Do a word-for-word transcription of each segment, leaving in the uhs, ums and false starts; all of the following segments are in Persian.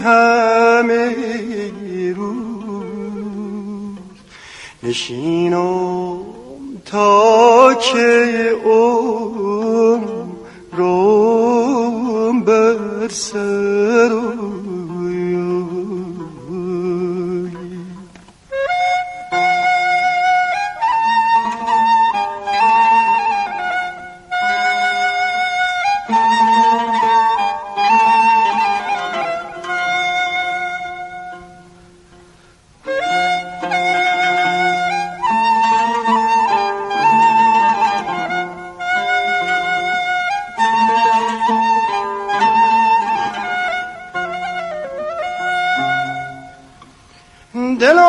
همه روز نشینم تا که عمرم بر سر دل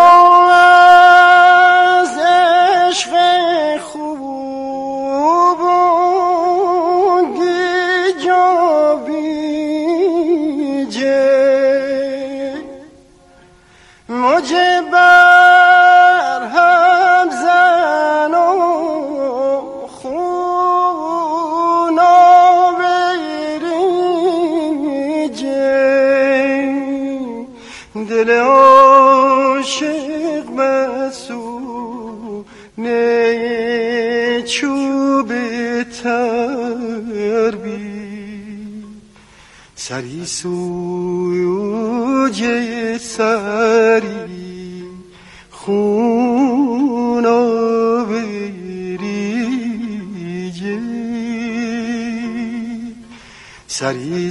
از عشق خوب گیجا بیجه مجه بر هم زن و خونا بریجه دل عاشق مسونه چوب تربی سری سوی سری خونا بریجه سری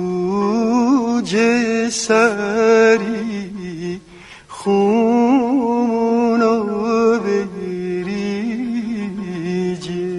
سوی سری خونا بریجه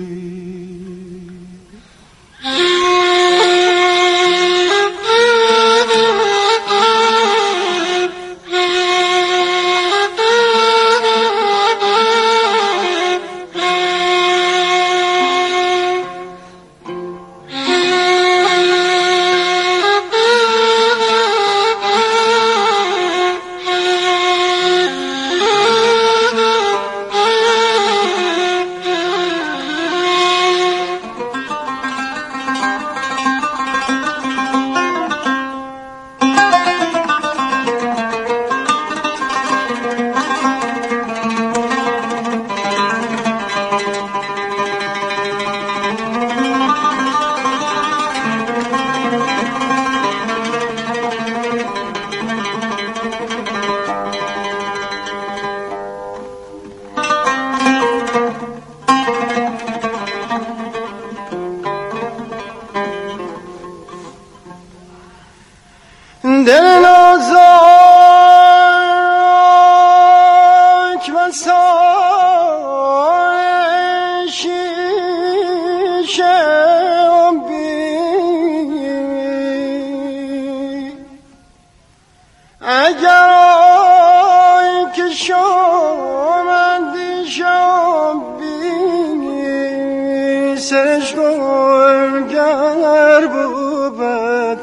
دل نازک من سای شیشم بی اگر آی که شامن دیشم بی سرش گرگر بود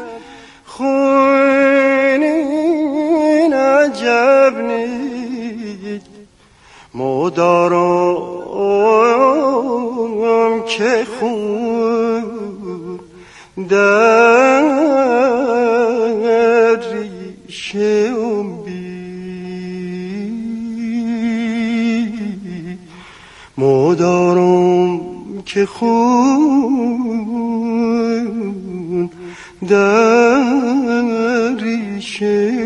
خونین عجب نید مدارم که خون در ریشم بی مدارم که خون در ریشه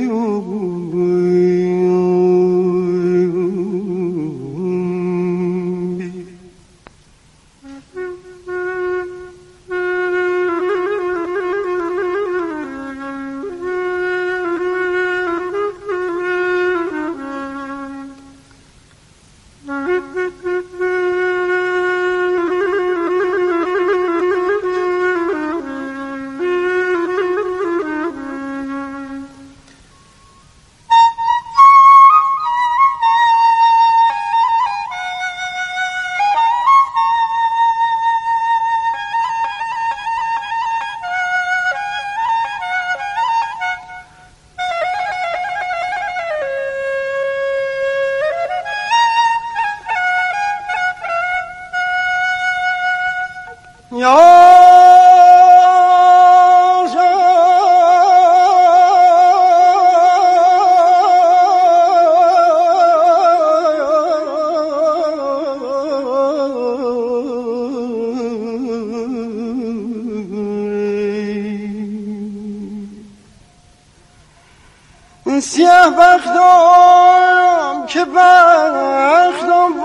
سیاه بختم که بختم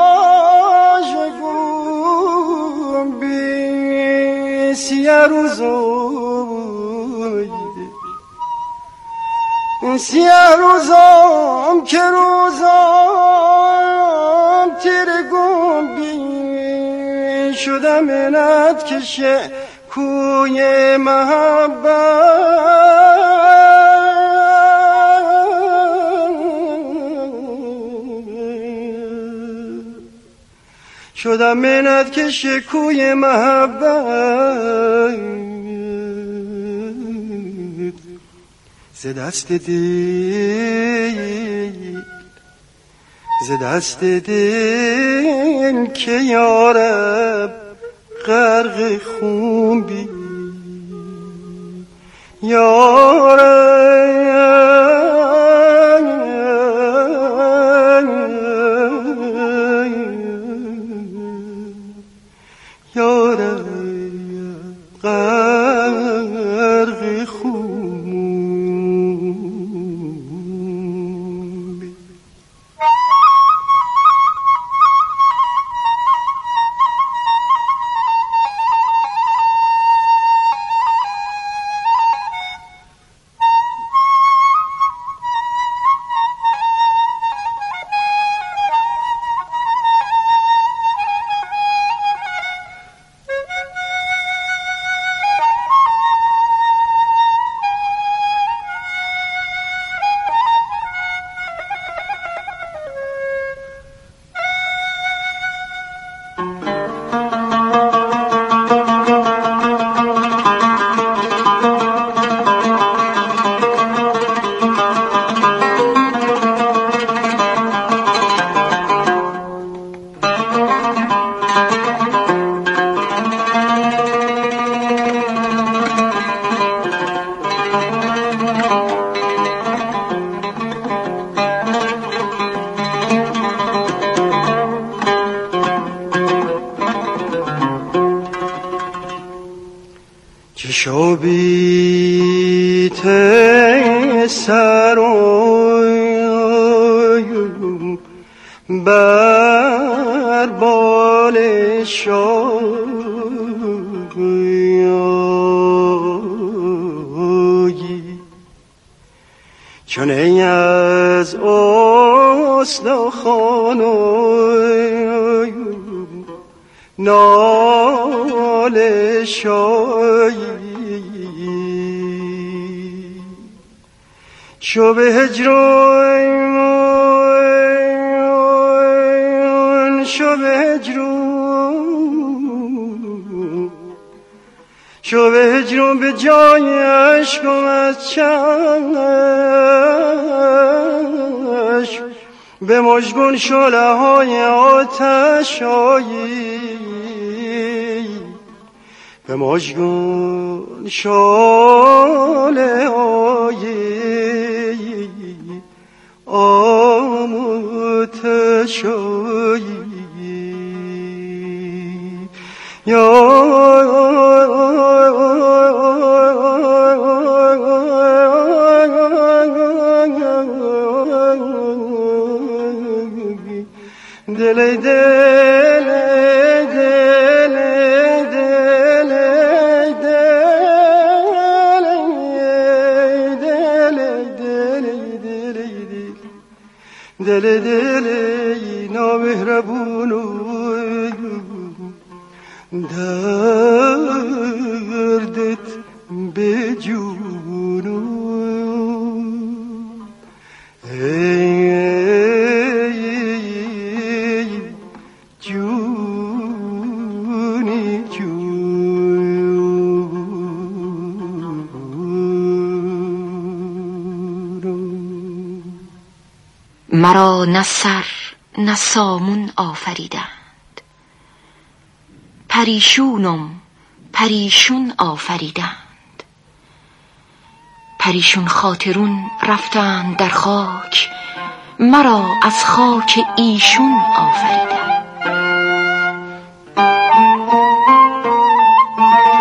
واژگون بی سیاه روزم سیاه روزم که روزم تیرگون بی شدم منت کشه کوی محبت شدم منت کشه کوی محبت ز دست دل ز دست دل که یارب غرق خون بی یارب یارب غرق خون بی شوبیت سرایم بر بال شایی چون ای از استخوانم ناله شایی شو به هجرون شو به هجرون شو به هجرون به جای عشقم از چشم به مژگون شعله های آتش آیی به مژگون شعله های آتش آیی دل دل دل دل دل دل دل نامهربون دردت به جونم ای جونی جونم مرا نه سر نه سامون آفریدند پریشونم پریشون آفریدند پریشون خاطرون رفتند در خاک مرا از خاک ایشون آفریدند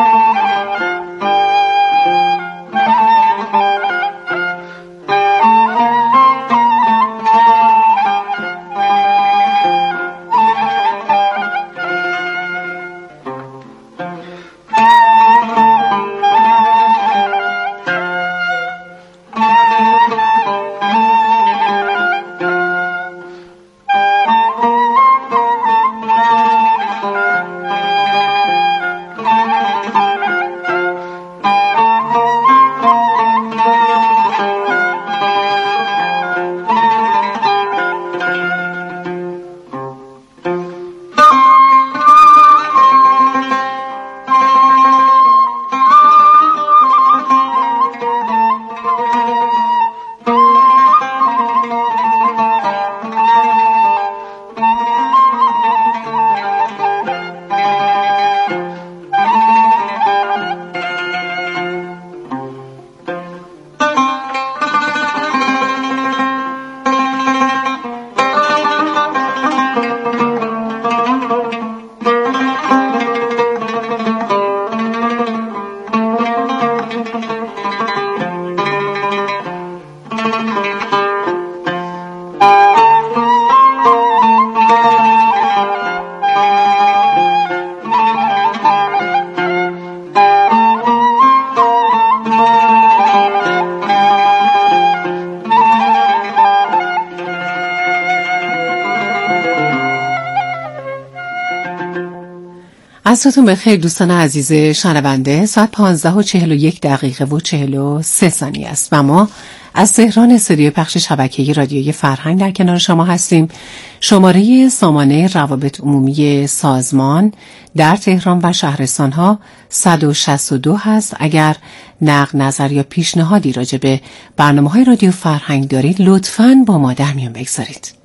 عصرتون بخیر دوستان عزیز شنونده. ساعت پانزده و چهل و یک دقیقه و چهل و سه ثانیه است و ما از تهران استودیوی پخش شبکه‌ای رادیویی فرهنگ در کنار شما هستیم. شماره سامانه روابط عمومی سازمان در تهران و شهرستان‌ها صد و شصت و دو هست. اگر نقد، نظر یا پیشنهادی راجع به برنامه‌های رادیو فرهنگ دارید لطفاً با ما در میون بگذارید.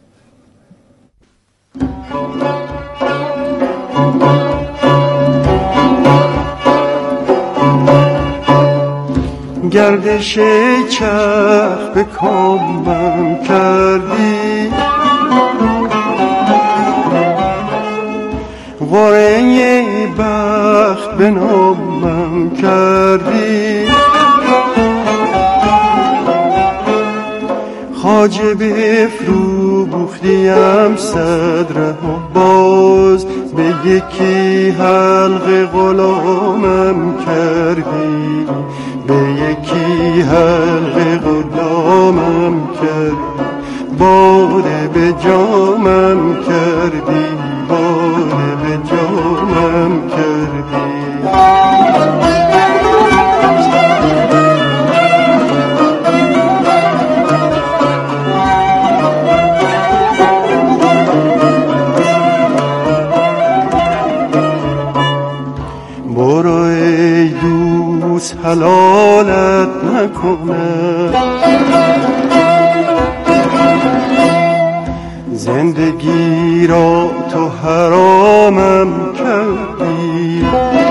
گردش چرخ به کامم کردی، قرعه بخت به نامم کردی، خواجه بفروختیم صدره باز، به یکی حلقه غلامم کردی، به یکی حلقه غلامم کردی، باده به جامم کردی، باده به جامم کردی. برو ای دوست حلالت نکنه، زندگی را تو حرامم کردی،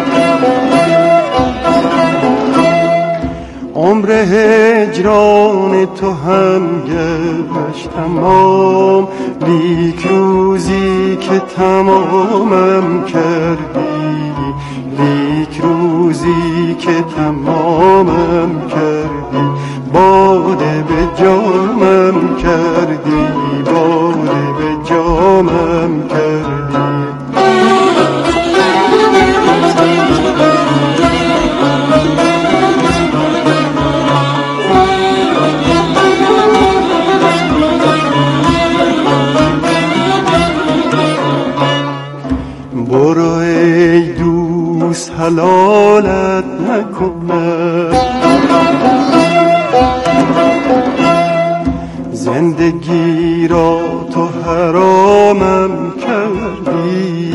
عمر هجران تو هم گشت تمام، لیک روزی که تمامم کردی، لیک روزی که تمامم کردی، باده به جامم کردی، باده به جامم کردی. برو ای دوست حلالت نکنه، زندگی را تو حرامم کردی،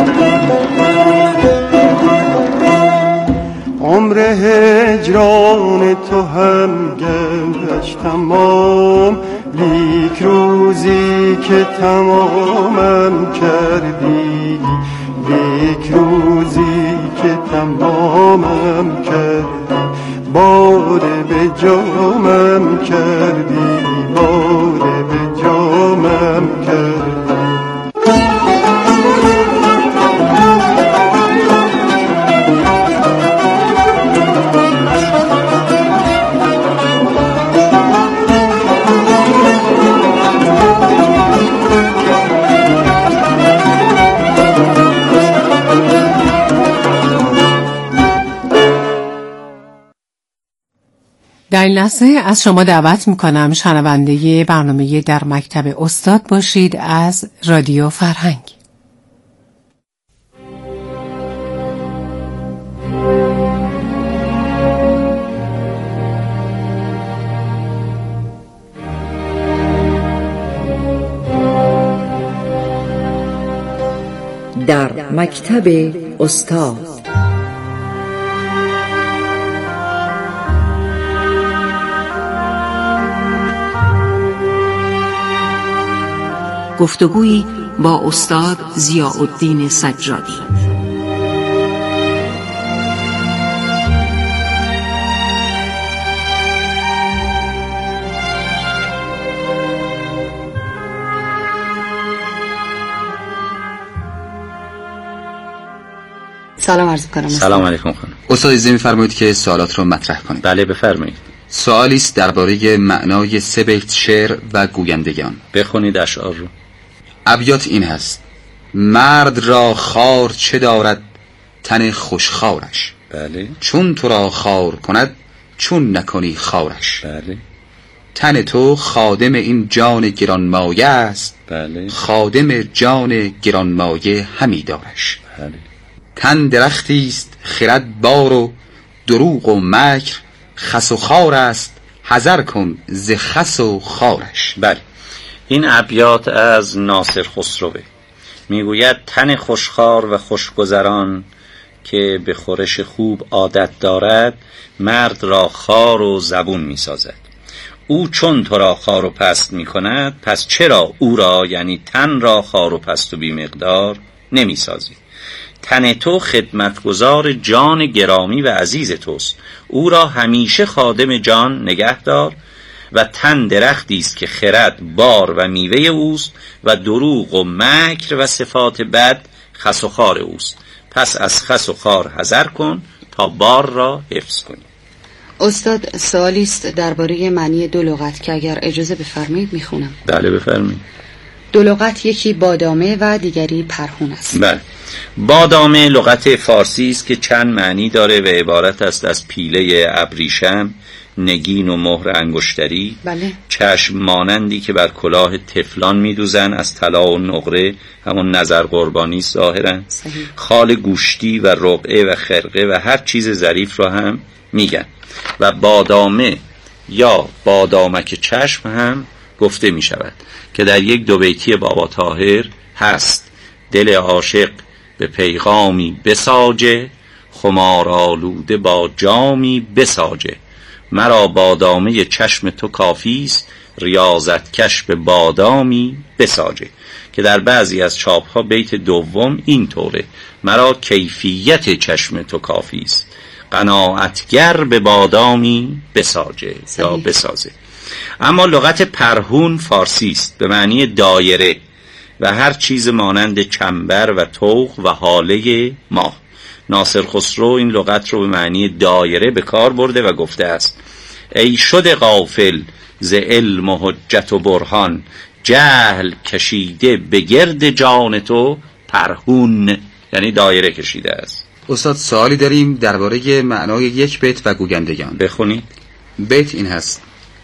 عمر هجران تو هم گشت تمام، لیک روزی که تمامم کردی، لیک روزی که تمامم کردی، باده به جامم کردی، باده به جامم کردی. در این لحظه از شما دعوت میکنم شنونده برنامه در مکتب استاد باشید از رادیو فرهنگ. در مکتب استاد گفتگویی با استاد ضیاءالدین سجادی. سلام عرض می‌کنم. سلام علیکم خانم. استاد اجازه می‌فرمایید که سوالات رو مطرح کنید؟ بله بفرمایید. سوالی است درباره معنای سه بیت شعر و گویندگان. بخونید اشعار رو. ابیات این هست: مرد را خار چه دارد تن خوشخوارش، بله. چون تو را خار کند چون نکنی خارش. بله. تن تو خادم این جان گرانمایه است، بله. خادم جان گرانمایه همی دارش. بله. تن درختی است خرد بار و دروغ و مکر خس و خار است حذر کن ز خس و خارش. بله، این ابیات از ناصر خسروه. میگوید تن خوشخوار و خوشگذران که به خورش خوب عادت دارد، مرد را خار و زبون می سازد. او چون تو را خار و پست می کند، پس چرا او را، یعنی تن را، خار و پست و بی مقدار نمی سازی؟ تن تو خدمتگزار جان گرامی و عزیز توست، او را همیشه خادم جان نگه دار. و تن درختی است که خرد بار و میوه اوست و دروغ و مکر و صفات بد خس و خار اوست. پس از خس و خار حذر کن تا بار را حفظ کنی. استاد، سوالی است درباره معنی دو لغت که اگر اجازه بفرمایید میخونم. بله بفرمایید. دو لغت، یکی بادامه و دیگری پرهون است. بله، بادامه لغت فارسی است که چند معنی داره و عبارت است از پیله ابریشم، نگین و مهر انگشتری. بله. چشم مانندی که بر کلاه تفلان میدوزن از طلا و نقره، همون نظر قربانی است ظاهرا. خال گوشتی و رقعه و خرقه و هر چیز ظریف را هم میگن. و بادامه یا بادامک چشم هم گفته می شود که در یک دو بیتی بابا طاهر هست: دل عاشق به پیغامی بساجه، خمار آلوده با جامی بساجه. مرا بادامه چشم تو کافیست، ریاضت کش به بادامی بساجه. که در بعضی از چاپ‌ها بیت دوم این طوره: مرا کیفیت چشم تو کافیست، قناعتگر به بادامی بساجه یا بسازه. اما لغت پرهون فارسی است به معنی دایره و هر چیز مانند چنبر و طوق و حاله ماه. ناصر خسرو این لغت رو به معنی دایره به کار برده و گفته است: ای شده غافل ز علم و حجت و برهان، جهل کشیده به گرد جان تو پرهون، یعنی دایره کشیده است. استاد، سوالی داریم درباره معنای یک بیت و گویندگان. بخونید. بیت این هست: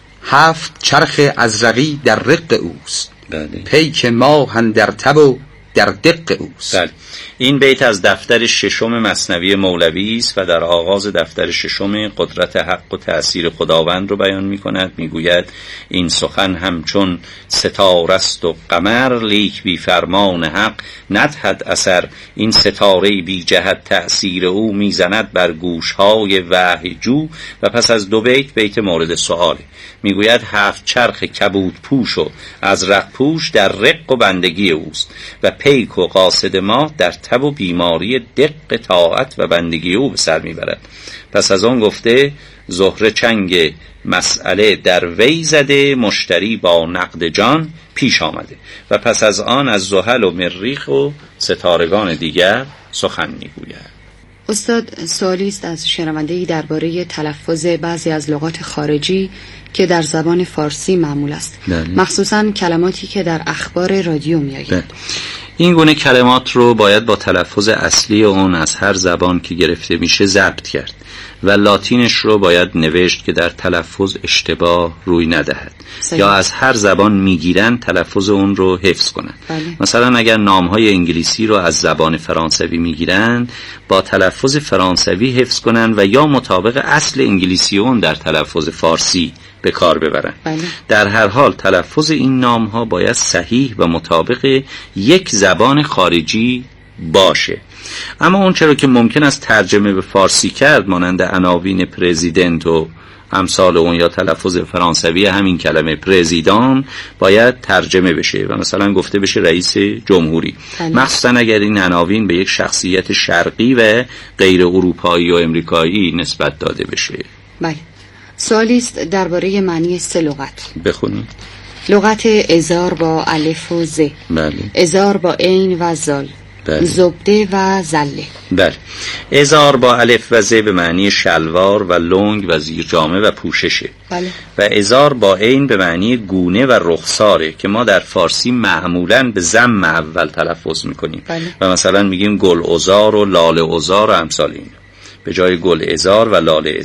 هفت چرخ ازرقی در رق اوست، بله. پیک ماه اندر تب و در دق اوست. بله. این بیت از دفتر ششم مثنوی مولوی است و در آغاز دفتر ششم قدرت حق و تأثیر خداوند رو بیان می کند. می گوید این سخن همچون ستاره است و قمر، لیک بی فرمان حق ندهد اثر. این ستاره بی جهت تأثیر او میزند بر گوشهای وحی جو. و پس از دو بیت بیت مورد سؤاله. می گوید هفت چرخ کبود پوش و ازرق پوش در رق و بندگی اوست و پیک و قاصد ما در تب و بیماری دق طاعت و بندگی او به سر میبرد. پس از آن گفته زهره چنگ مسئله در وی زده، مشتری با نقد جان پیش آمده. و پس از آن از زحل و مریخ و ستارگان دیگر سخن میگوید. استاد، سوالی است از شنونده‌ای درباره تلفظ بعضی از لغات خارجی که در زبان فارسی معمول است. دلی. مخصوصاً کلماتی که در اخبار رادیو میآید. این گونه کلمات رو باید با تلفظ اصلی اون از هر زبان که گرفته میشه ضبط کرد و لاتینش رو باید نوشت که در تلفظ اشتباه روی ندهد. صحیح. یا از هر زبان میگیرن تلفظ اون رو حفظ کنن. بله. مثلا اگر نامهای انگلیسی رو از زبان فرانسوی میگیرن با تلفظ فرانسوی حفظ کنن و یا مطابق اصل انگلیسی اون در تلفظ فارسی به کار ببرن. بله. در هر حال تلفظ این نام ها باید صحیح و مطابق یک زبان خارجی باشه. اما اون چرا که ممکن است ترجمه به فارسی کرد، مانند عناوین پرزیدنت و امثال اون یا تلفظ فرانسوی همین کلمه پرزیدان باید ترجمه بشه و مثلا گفته بشه رئیس جمهوری. بله. مخصوصا اگر این عناوین به یک شخصیت شرقی و غیر اروپایی و امریکایی نسبت داده بشه. بله. سوالی است درباره معنی سه لغت. بخونید. لغت ازار با الف و ز. بله. ازار با عین و زال. بله. زبده و زله. بله. ازار با الف و ز به معنی شلوار و لنگ و زیرجامه و پوششه. بله. و ازار با عین به معنی گونه و رخساره که ما در فارسی معمولاً به ضم اول تلفظ میکنیم. بله. و مثلا میگیم گل ازار و لال ازار و امثال این، به جای گل ازار و لال ازار.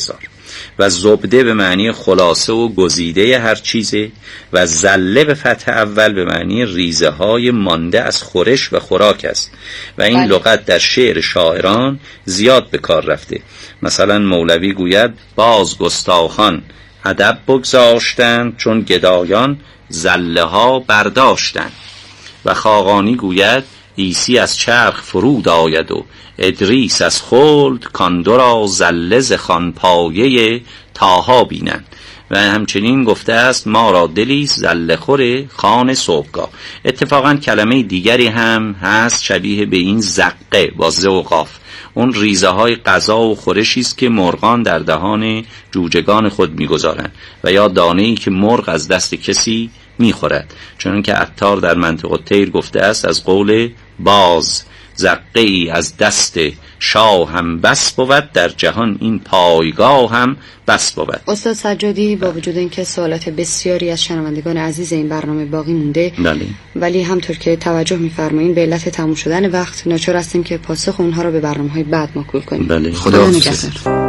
و زبده به معنی خلاصه و گزیده هر چیزه و زله به فتح اول به معنی ریزه های مانده از خورش و خوراک است و این لغت در شعر شاعران زیاد به کار رفته. مثلا مولوی گوید باز گستاخان ادب بگذاشتند چون گدایان زله ها برداشتند و خاقانی گوید عیسی از چرخ فرود آید و ادریس از خلد کاندو را زله ز خوانپایه طاها بینند و همچنین گفته است ما را دلی زله خور خوان صبحگاه. اتفاقا کلمه دیگری هم هست شبیه به این زقه با ز و قاف، اون ریزه های غذا و خورشی است که مرغان در دهان جوجگان خود میگذارند و یا دانه‌ای که مرغ از دست کسی میخورد، چون که عطار در منطق الطیر گفته است از قول باز زقه ای از دست شاه هم بس بود در جهان این پایگاه هم بس بود. استاد سجادی، با وجود اینکه سوالات بسیاری از شنوندگان عزیز این برنامه باقی مونده، بله. ولی همطور که توجه می‌فرمایید به علت تموم شدن وقت ناچار هستیم که پاسخ اونها رو به برنامه‌های بعد موکول کنیم. بله. خدا نگهدار.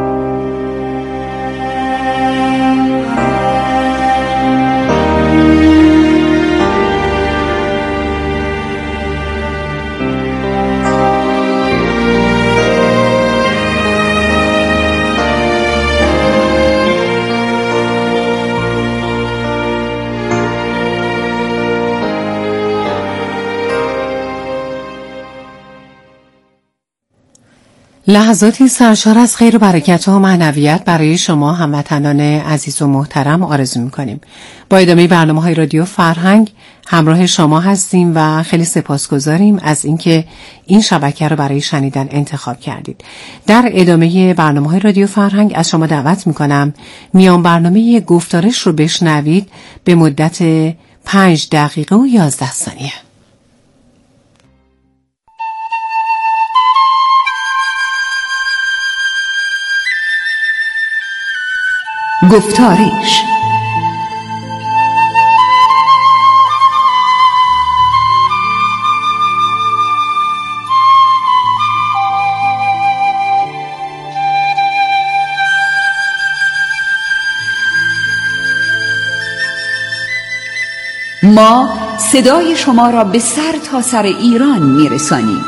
لحظاتی سرشار از خیر و برکت و معنویت برای شما هموطنان عزیز و محترم آرزو می‌کنیم. با ادامه برنامه‌های رادیو فرهنگ همراه شما هستیم و خیلی سپاسگزاریم از اینکه این شبکه رو برای شنیدن انتخاب کردید. در ادامه برنامه‌های رادیو فرهنگ از شما دعوت می‌کنم میان برنامه گفتارش رو بشنوید به مدت پنج دقیقه و یازده ثانیه. گفتارش. ما صدای شما را به سر تا سر ایران میرسانیم.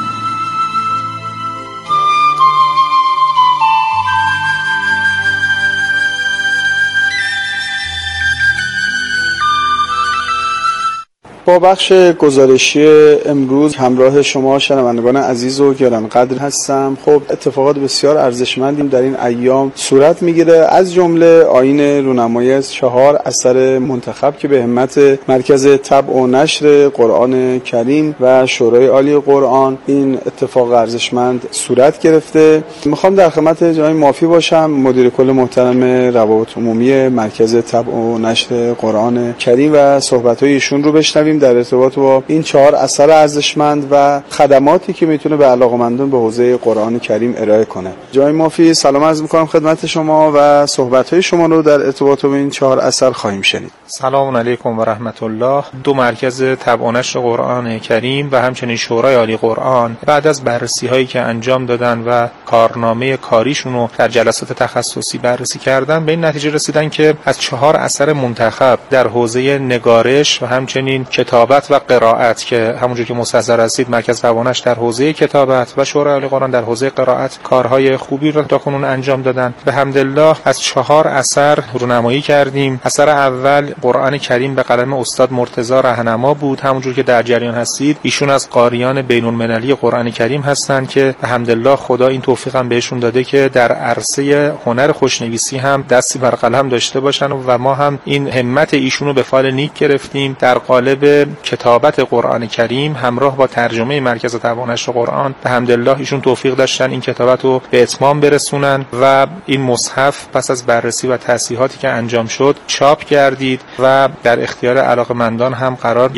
با بخش گزارشی امروز همراه شما شنوندگان عزیز و گرانقدر هستم. خب اتفاقات بسیار ارزشمندی در این ایام صورت میگیره، از جمله آیین رونمایی از چهار اثر منتخب که به همت مرکز طبع و نشر قرآن کریم و شورای عالی قرآن این اتفاق ارزشمند صورت گرفته. میخوام در خدمت جناب مافی باشم، مدیر کل محترم روابط عمومی مرکز طبع و نشر قرآن کریم و صحبت‌های ایشون رو بشنویم در ارتباط با این چهار اثر ارزشمند و خدماتی که میتونه به علاقه‌مندان به حوزه قرآن کریم ارائه کنه. جای مافی، سلام عرض می‌کنم خدمت شما و صحبت‌های شما رو در ارتباط با این چهار اثر خواهیم شنید. سلام علیکم و رحمت الله. دو مرکز طبع و نشر قرآن کریم و همچنین شورای عالی قرآن بعد از بررسی‌هایی که انجام دادن و کارنامه کاریشون رو در جلسات تخصصی بررسی کردن به این نتیجه رسیدن که از چهار اثر منتخب در حوزه نگارش و همچنین کتابت و قرائت که همونجور که مستحضر هستید مرکز طبع و نشر در حوزه کتابت و شورای عالی قرآن در حوزه قرائت کارهای خوبی را تاکنون انجام دادن. به حمدالله از چهار اثر رونمایی کردیم. اثر اول قرآن کریم به قلم استاد مرتضی رهنما بود. همونجور که در جریان هستید ایشون از قاریان بین المللی قرآن کریم هستند که به حمدالله خدا این توفیق هم بهشون داده که در عرصه هنر خوشنویسی هم دستی بر قلم داشته باشن و ما هم این همت ایشونو به فال نیک گرفتیم. در قالب کتابت قرآن کریم همراه با ترجمه مرکز طبع و نشر قرآن به حمدالله ایشون توفیق داشتن این کتابت رو به اتمام برسونن و این مصحف پس از بررسی و تصحیحاتی که انجام شد چاپ گردید و در اختیار علاقه‌مندان هم قرار گرفت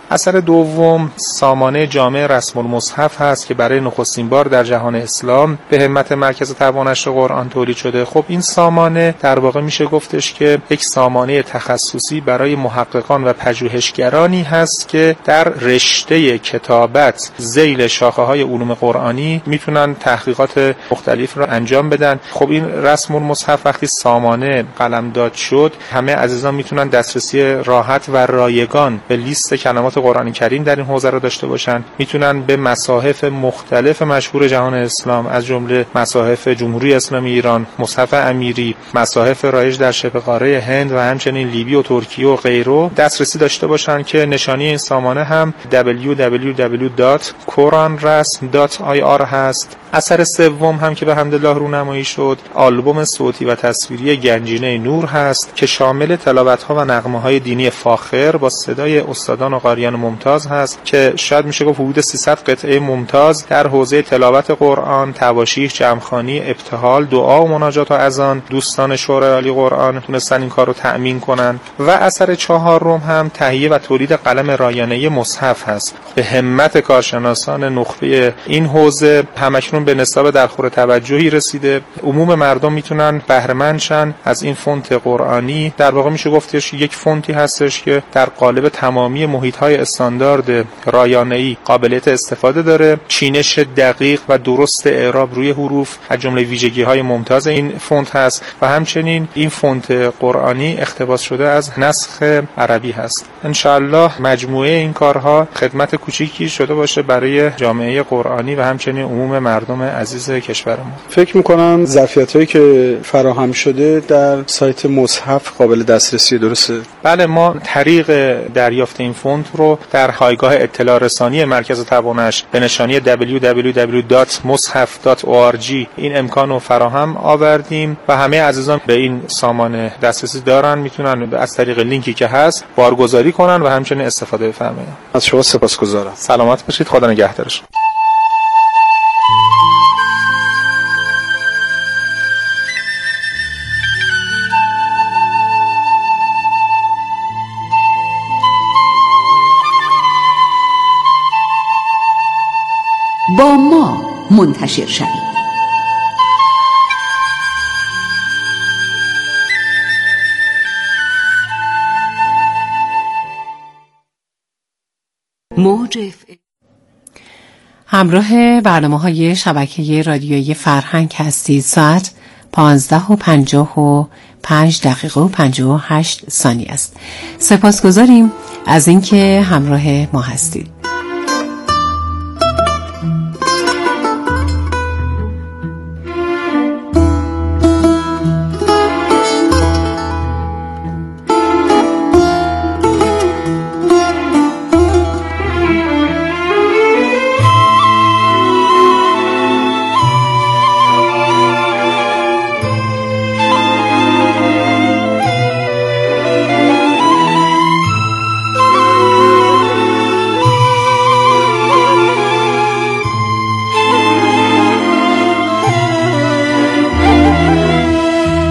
اثر دوم سامانه جامع رسم المصحف هست که برای نخستین بار در جهان اسلام به همت مرکز تبع و نشر قرآن تولید شده. خب این سامانه در واقع میشه گفتش که یک سامانه تخصصی برای محققان و پژوهشگرانی هست که در رشته کتابت ذیل شاخه‌های علوم قرآنی میتونن تحقیقات مختلف رو انجام بدن. خب این رسم المصحف وقتی سامانه قلمداد شد، همه عزیزان میتونن دسترسی راحت و رایگان به لیست کلمات قرآن کریم در این حوزه رو داشته باشن. میتونن به مصاحف مختلف مشهور جهان اسلام از جمله مصاحف جمهوری اسلامی ایران، مصحف امیری، مصاحف رایج در شبه قاره هند و همچنین لیبی و ترکیه و غیره دسترسی داشته باشن که نشانی این سامانه هم دبلیو دبلیو دبلیو دات قرآن رسم دات آی آر هست. اثر سوم هم که به حمدالله رونمایی شد، آلبوم صوتی و تصویری گنجینه نور هست که شامل تلاوت‌ها و نغمه‌های دینی فاخر با صدای استادان و قاریان ممتاز هست که شاید میشه گفت حدود سیصد قطعه ممتاز در حوزه تلاوت قرآن، تواشیح، جمع‌خوانی، ابتهال، دعا و مناجات و اذان دوستان شورای عالی قرآن تونستن این کارو تأمین کنن. و اثر چهارم هم تهیه و تولید قلم رایانه‌ای مصحف هست. به همت کارشناسان نخبه این حوزه همکنون به نصاب درخور توجهی رسیده. عموم مردم میتونن بهره مند شن از این فونت قرآنی. در واقع میشه گفتش یک فونتی هستش که در قالب تمامی محیط‌های استاندارد رایانه‌ای قابلیت استفاده داره. چینش دقیق و درست اعراب روی حروف از جمله ویژگی‌های ممتاز این فونت هست و همچنین این فونت قرآنی اقتباس شده از نسخ عربی هست. ان شاءالله مجموعه این کارها خدمت کوچیکی شده باشه برای جامعه قرآنی و همچنین عموم مردم عزیز کشورمون. فکر می‌کنم ظرفیت‌هایی که فراهم شده در سایت مصحف قابل دسترسی، درسته؟ بله، ما طریق دریافت این فونت رو در پایگاه اطلاع رسانی مرکز تبع و نشر به نشانی دبلیو دبلیو دبلیو دات مصحف دات او آر جی این امکان رو فراهم آوردیم و همه عزیزان به این سامانه دسترسی دارن، میتونن از طریق لینکی که هست بارگذاری کنن و همچنین استفاده بفرمایید. از شما سپاسگزارم. سلامت باشید، خدا نگهدارتون. با ما منتشر شوید. موج همراه برنامه‌های شبکه رادیویی فرهنگ هستید. ساعت پانزده و پنجاه و پنج دقیقه و پنجاه و هشت ثانیه است. سپاسگزاریم از اینکه همراه ما هستید.